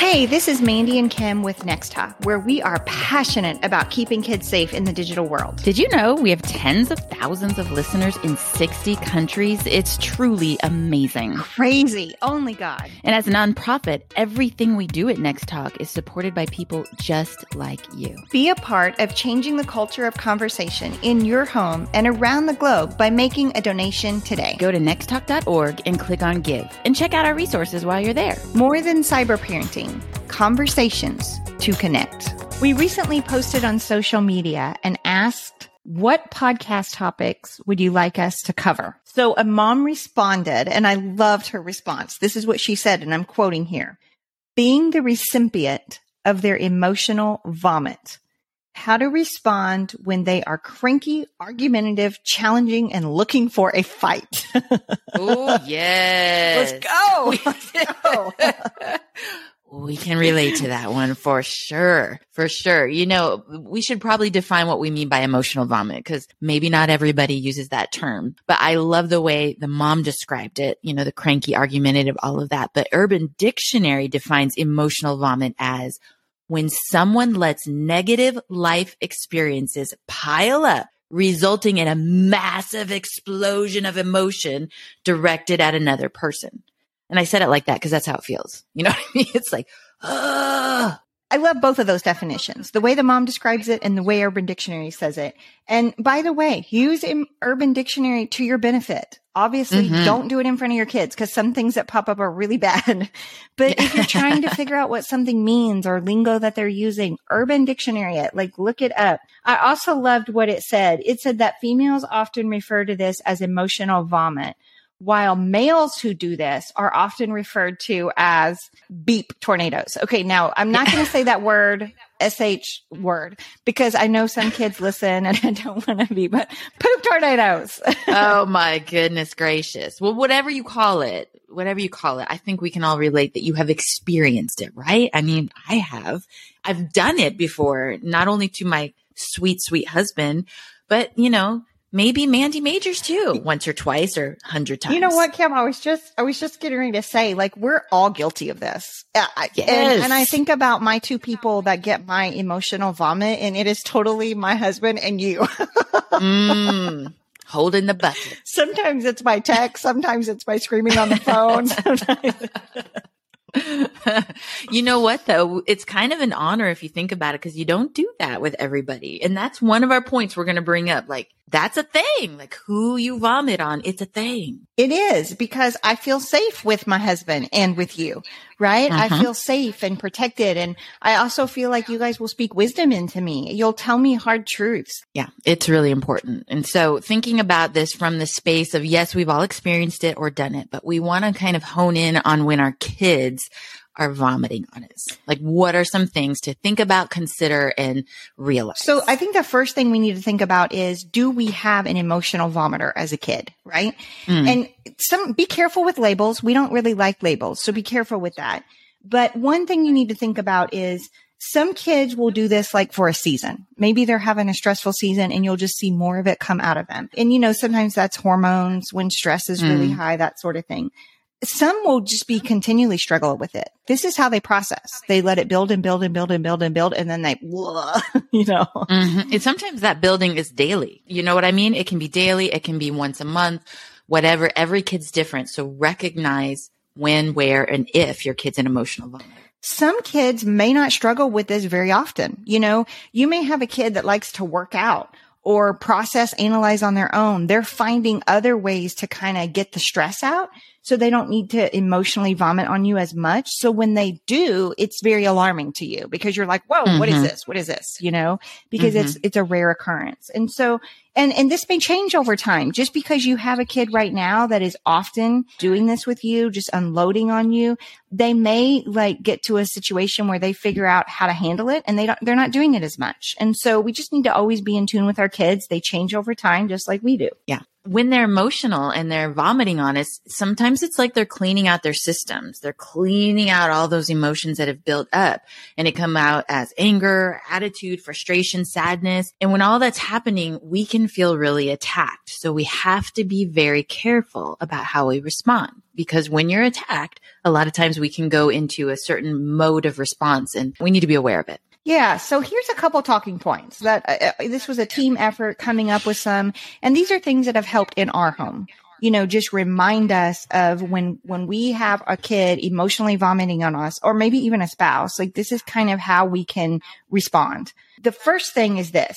Hey, this is Mandy and Kim with Next Talk, where we are passionate about keeping kids safe in the digital world. Did you know we have tens of thousands of listeners in 60 countries? It's truly amazing. Crazy. Only God. And as a nonprofit, everything we do at Next Talk is supported by people just like you. Be a part of changing the culture of conversation in your home and around the globe by making a donation today. Go to nexttalk.org and click on Give and check out our resources while you're there. More than cyber parenting. Conversations to connect. We recently posted on social media and asked, what podcast topics would you like us to cover? So a mom responded, and I loved her response. This is what she said, and I'm quoting here. Being the recipient of their emotional vomit. How to respond when they are cranky, argumentative, challenging, and looking for a fight. Oh, yes. Let's go. Let's go. We can relate to that one for sure. For sure. You know, we should probably define what we mean by emotional vomit because maybe not everybody uses that term. But I love the way the mom described it, you know, the cranky, argumentative, all of that. But Urban Dictionary defines emotional vomit as when someone lets negative life experiences pile up, resulting in a massive explosion of emotion directed at another person. And I said it like that because that's how it feels. You know what I mean? It's like, ugh. I love both of those definitions, the way the mom describes it and the way Urban Dictionary says it. And by the way, use Urban Dictionary to your benefit. Obviously, don't do it in front of your kids because some things that pop up are really bad. But if you're trying to figure out what something means or lingo that they're using, Urban Dictionary it, like look it up. I also loved what it said. It said that females often refer to this as emotional vomit, while males who do this are often referred to as beep tornadoes. Okay, now I'm not going to say that word, SH word, because I know some kids listen and I don't want to be, but poop tornadoes. Oh my goodness gracious. Well, whatever you call it, I think we can all relate that you have experienced it, right? I mean, I have. I've done it before, not only to my sweet, sweet husband, but you know, maybe Mandy Majors too, once or twice or 100 times. You know what, Kim? I was just getting ready to say, like, we're all guilty of this. Yes. And I think about my two people that get my emotional vomit, and it is totally my husband and you. Holding the bucket. Sometimes it's by text. Sometimes it's by screaming on the phone. You know what though? It's kind of an honor if you think about it because you don't do that with everybody. And that's one of our points we're going to bring up. Like that's a thing, like who you vomit on. It's a thing. It is because I feel safe with my husband and with you, right? I feel safe and protected. And I also feel like you guys will speak wisdom into me. You'll tell me hard truths. Yeah, it's really important. And so thinking about this from the space of, yes, we've all experienced it or done it, but we want to kind of hone in on when our kids are vomiting on us. Like what are some things to think about, consider, and realize? So I think the first thing we need to think about is, do we have an emotional vomiter as a kid, right? And be careful with labels. We don't really like labels, so be careful with that. But one thing you need to think about is some kids will do this like for a season. Maybe they're having a stressful season and you'll just see more of it come out of them. And you know, sometimes that's hormones when stress is really high, that sort of thing. Some will just be continually struggle with it. This is how they process. They let it build and build and build and build and build. And then they, you know. And sometimes that building is daily. You know what I mean? It can be daily. It can be once a month, whatever. Every kid's different. So recognize when, where, and if your kid's an emotional vomit. Some kids may not struggle with this very often. You know, you may have a kid that likes to work out or process, analyze on their own. They're finding other ways to kind of get the stress out so they don't need to emotionally vomit on you as much. So when they do, it's very alarming to you because you're like, whoa, what is this? What is this? You know, because it's a rare occurrence. And so, and this may change over time. Just because you have a kid right now that is often doing this with you, just unloading on you, they may like get to a situation where they figure out how to handle it and they're not doing it as much. And so we just need to always be in tune with our kids. They change over time, just like we do. Yeah. when they're emotional and they're vomiting on us, sometimes it's like they're cleaning out their systems. They're cleaning out all those emotions that have built up, and it come out as anger, attitude, frustration, sadness. And when all that's happening, we can feel really attacked. So we have to be very careful about how we respond, because when you're attacked, a lot of times we can go into a certain mode of response, and we need to be aware of it. Yeah. So here's a couple talking points that this was a team effort coming up with some, and these are things that have helped in our home. Just remind us of when we have a kid emotionally vomiting on us, or maybe even a spouse, like this is kind of how we can respond. The first thing is this: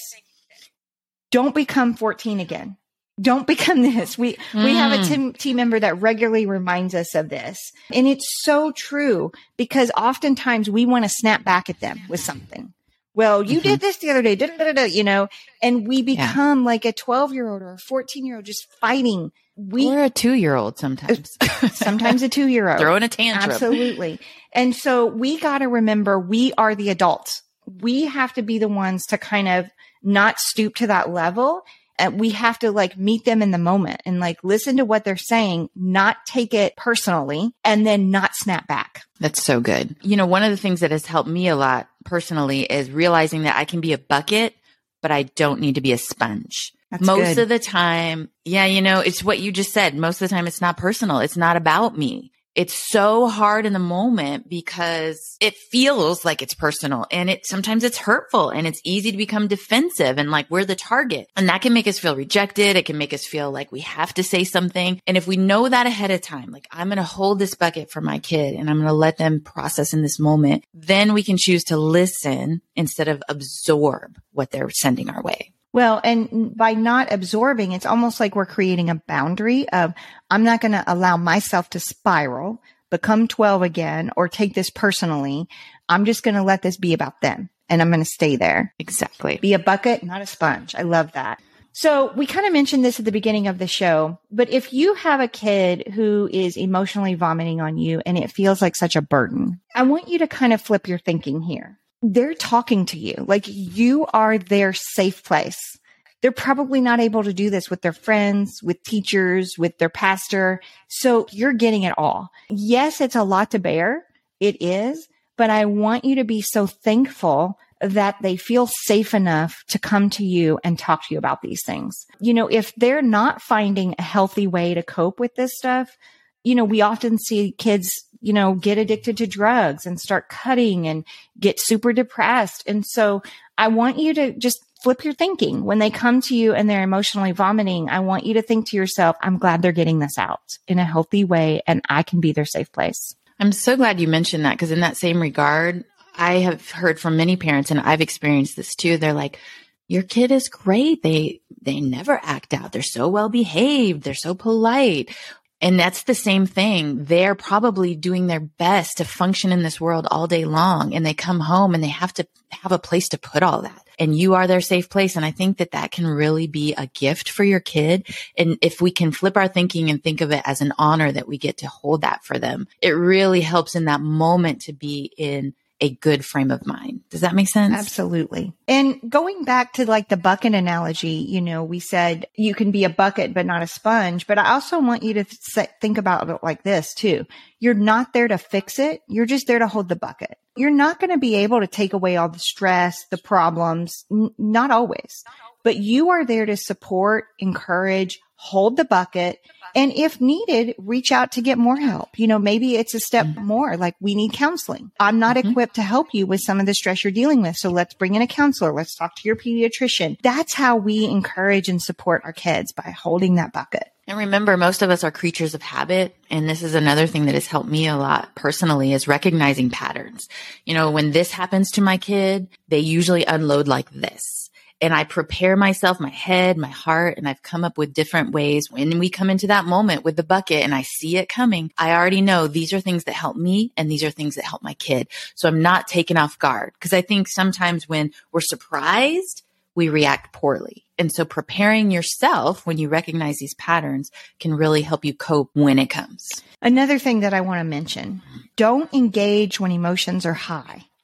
don't become 14 again. Don't become this. We have a team member that regularly reminds us of this. And it's so true, because oftentimes we want to snap back at them with something. Well, you did this the other day, and we become like a 12-year-old or a 14-year-old just fighting. Or a 2-year-old sometimes. Sometimes a 2-year-old. Throwing a tantrum. Absolutely. And so we got to remember we are the adults. We have to be the ones to kind of not stoop to that level. We have to meet them in the moment and listen to what they're saying, not take it personally, and then not snap back. That's so good. One of the things that has helped me a lot personally is realizing that I can be a bucket, but I don't need to be a sponge. That's most good. of the time. Yeah. It's what you just said. Most of the time it's not personal. It's not about me. It's so hard in the moment because it feels like it's personal, and sometimes it's hurtful, and it's easy to become defensive and we're the target, and that can make us feel rejected. It can make us feel like we have to say something. And if we know that ahead of time, I'm going to hold this bucket for my kid and I'm going to let them process in this moment, then we can choose to listen instead of absorb what they're sending our way. Well, and by not absorbing, it's almost like we're creating a boundary of, I'm not going to allow myself to spiral, become 12 again, or take this personally. I'm just going to let this be about them, and I'm going to stay there. Exactly. Be a bucket, not a sponge. I love that. So we kind of mentioned this at the beginning of the show, but if you have a kid who is emotionally vomiting on you and it feels like such a burden, I want you to kind of flip your thinking here. They're talking to you like you are their safe place. They're probably not able to do this with their friends, with teachers, with their pastor. So you're getting it all. Yes, it's a lot to bear. It is. But I want you to be so thankful that they feel safe enough to come to you and talk to you about these things. If they're not finding a healthy way to cope with this stuff, we often see kids get addicted to drugs and start cutting and get super depressed. And so I want you to just flip your thinking. When they come to you and they're emotionally vomiting, I want you to think to yourself, I'm glad they're getting this out in a healthy way, and I can be their safe place. I'm so glad you mentioned that, because in that same regard, I have heard from many parents, and I've experienced this too. They're like, your kid is great. They never act out. They're so well behaved. They're so polite. And that's the same thing. They're probably doing their best to function in this world all day long. And they come home and they have to have a place to put all that. And you are their safe place. And I think that can really be a gift for your kid. And if we can flip our thinking and think of it as an honor that we get to hold that for them, it really helps in that moment to be in a good frame of mind. Does that make sense? Absolutely. And going back to the bucket analogy, we said you can be a bucket, but not a sponge. But I also want you to think about it like this too. You're not there to fix it. You're just there to hold the bucket. You're not going to be able to take away all the stress, the problems, not always, but you are there to support, encourage, hold the bucket. And if needed, reach out to get more help. Maybe it's a step more, like we need counseling. I'm not equipped to help you with some of the stress you're dealing with. So let's bring in a counselor. Let's talk to your pediatrician. That's how we encourage and support our kids, by holding that bucket. And remember, most of us are creatures of habit. And this is another thing that has helped me a lot personally, is recognizing patterns. When this happens to my kid, they usually unload like this. And I prepare myself, my head, my heart, and I've come up with different ways. When we come into that moment with the bucket and I see it coming, I already know these are things that help me and these are things that help my kid. So I'm not taken off guard, because I think sometimes when we're surprised, we react poorly. And so preparing yourself when you recognize these patterns can really help you cope when it comes. Another thing that I want to mention, don't engage when emotions are high.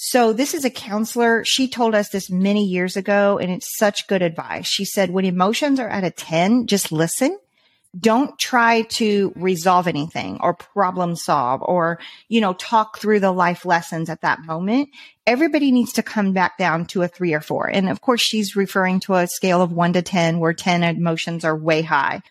So this is a counselor. She told us this many years ago, and it's such good advice. She said, when emotions are at a 10, just listen. Don't try to resolve anything or problem solve or, talk through the life lessons at that moment. Everybody needs to come back down to a 3 or 4. And of course, she's referring to a scale of 1 to 10 where 10 emotions are way high.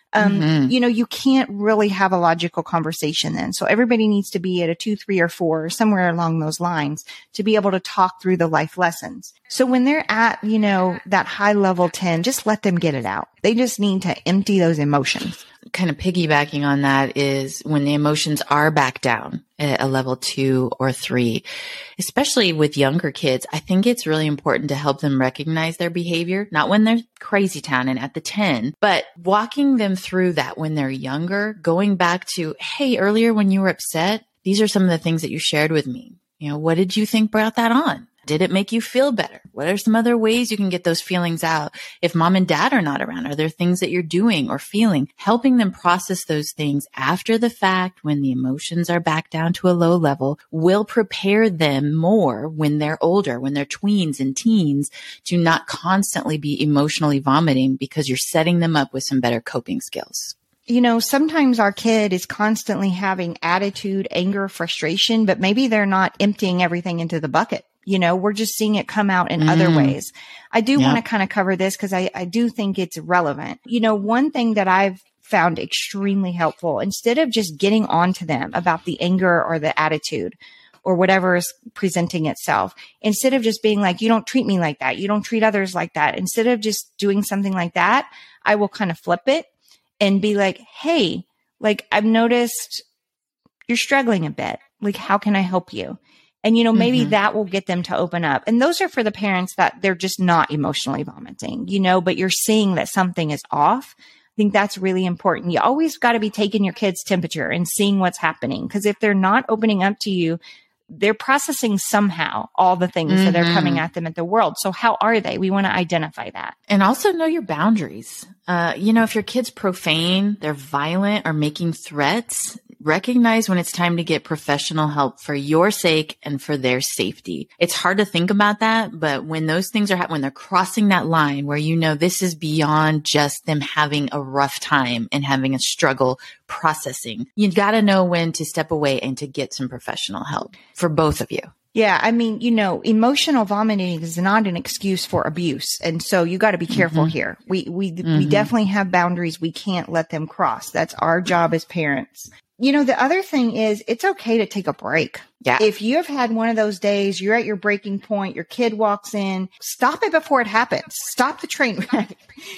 You can't really have a logical conversation then. So everybody needs to be at a 2, 3, or 4, or somewhere along those lines to be able to talk through the life lessons. So when they're at, that high level 10, just let them get it out. They just need to empty those emotions. Kind of piggybacking on that is when the emotions are back down at a level 2 or 3, especially with younger kids, I think it's really important to help them recognize their behavior, not when they're crazy town and at the 10, but walking them through that when they're younger, going back to, hey, earlier when you were upset, these are some of the things that you shared with me. What did you think brought that on? Did it make you feel better? What are some other ways you can get those feelings out? If mom and dad are not around, are there things that you're doing or feeling? Helping them process those things after the fact when the emotions are back down to a low level will prepare them more when they're older, when they're tweens and teens, to not constantly be emotionally vomiting because you're setting them up with some better coping skills. Sometimes our kid is constantly having attitude, anger, frustration, but maybe they're not emptying everything into the bucket. We're just seeing it come out in other ways. I do want to kind of cover this because I do think it's relevant. One thing that I've found extremely helpful, instead of just getting on to them about the anger or the attitude or whatever is presenting itself, instead of just being like, you don't treat me like that, you don't treat others like that, instead of just doing something like that, I will kind of flip it and be like, hey, like I've noticed you're struggling a bit. Like, how can I help you? And, maybe that will get them to open up. And those are for the parents that they're just not emotionally vomiting, but you're seeing that something is off. I think that's really important. You always got to be taking your kids' temperature and seeing what's happening. Because if they're not opening up to you, they're processing somehow all the things that are coming at them at the world. So how are they? We want to identify that. And also know your boundaries. If your kid's profane, they're violent or making threats, recognize when it's time to get professional help for your sake and for their safety. It's hard to think about that, but when those things are happening, when they're crossing that line where this is beyond just them having a rough time and having a struggle processing, you got to know when to step away and to get some professional help for both of you. Yeah. I mean, emotional vomiting is not an excuse for abuse. And so you got to be careful here. We definitely have boundaries. We can't let them cross. That's our job as parents. The other thing is it's okay to take a break. Yeah. If you have had one of those days, you're at your breaking point, your kid walks in, stop it before it happens. Stop the train wreck.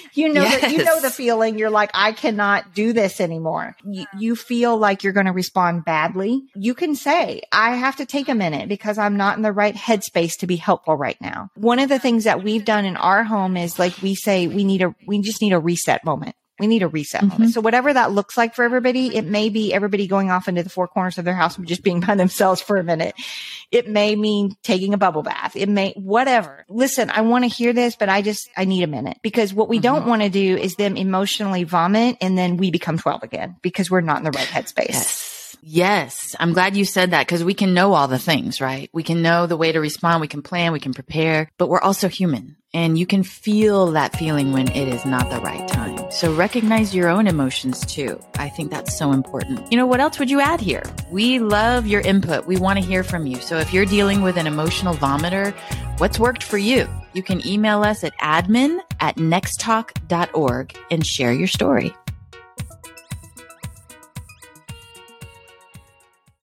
Yes. The feeling. You're like, I cannot do this anymore. You feel like you're going to respond badly. You can say, I have to take a minute because I'm not in the right headspace to be helpful right now. One of the things that we've done in our home is like we say, we just need a reset moment. We need a reset moment. So whatever that looks like for everybody, it may be everybody going off into the four corners of their house and just being by themselves for a minute. It may mean taking a bubble bath. It may, whatever. Listen, I want to hear this, but I need a minute, because what we don't want to do is them emotionally vomit and then we become 12 again because we're not in the right headspace. Yes. I'm glad you said that, because we can know all the things, right? We can know the way to respond. We can plan, we can prepare, but we're also human, and you can feel that feeling when it is not the right time. So recognize your own emotions too. I think that's so important. What else would you add here? We love your input. We want to hear from you. So if you're dealing with an emotional vomiter, what's worked for you? You can email us at admin@nexttalk.org and share your story.